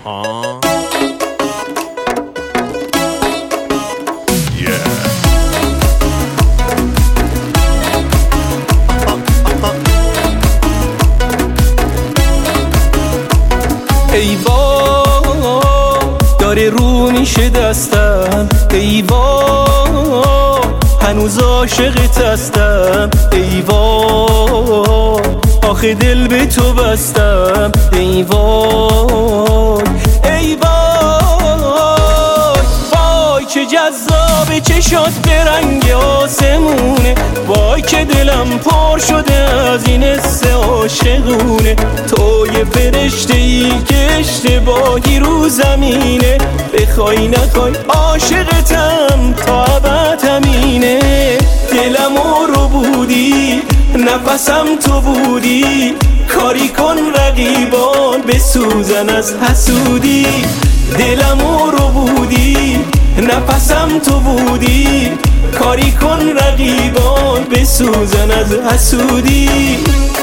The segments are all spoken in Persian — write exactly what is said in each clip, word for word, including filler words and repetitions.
آه ای وای داره رو میشه دستم، ای وای هنوز عاشقت هستم، ای وای آخه دل به تو بستم، ای وای ای وای وای چه جذابه چشات به رنگ آسمونه، وای که دلم پر شده از این حس عاشقونه، تو یه فرشته ای که اشتباهی رو زمینه، بخوای نخوای عاشقتم تا ابد همینه، دلمو رو بودی نفسم تو بودی، کاری کن رقیبان بسوزن از حسودی، دلمو رو بودی نفسم تو بودی، کاری کن رقیبان بسوزن از حسودی.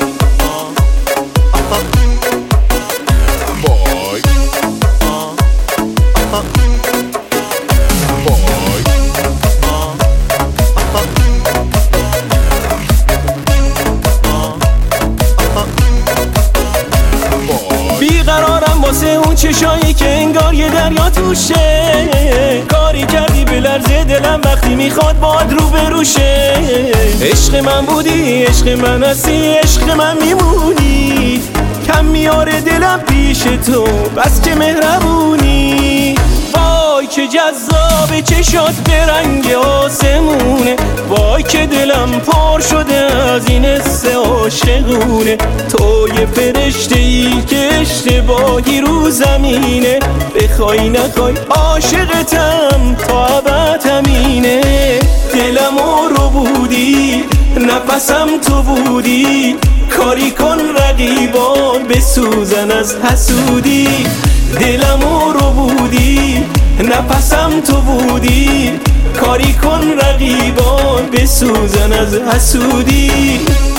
بیقرارم واسه اون چشایی که انگار یه دریا توشه، کاری کردی به لرز دلم وقتی میخواد باد رو بروشه، عشق من بودی عشق من هستی عشق من میمونی، کم میاره دلم پیش تو بس که مهربونی، وای که جذاب چشات به رنگ آسمونه، وای که دلم پر شده از این حس عاشقونه، تو یه فرشته ای که اشتباهی رو زمینه، بخوای نخوای عاشقتم تا ابد همینه، دلمو رو بودی نفسم تو بودی، کاری کن رقیبان بسوزن از حسودی، دلمو رو بودی نفسم تو بودی، کاری کن رقیبان بسوزن از حسودی.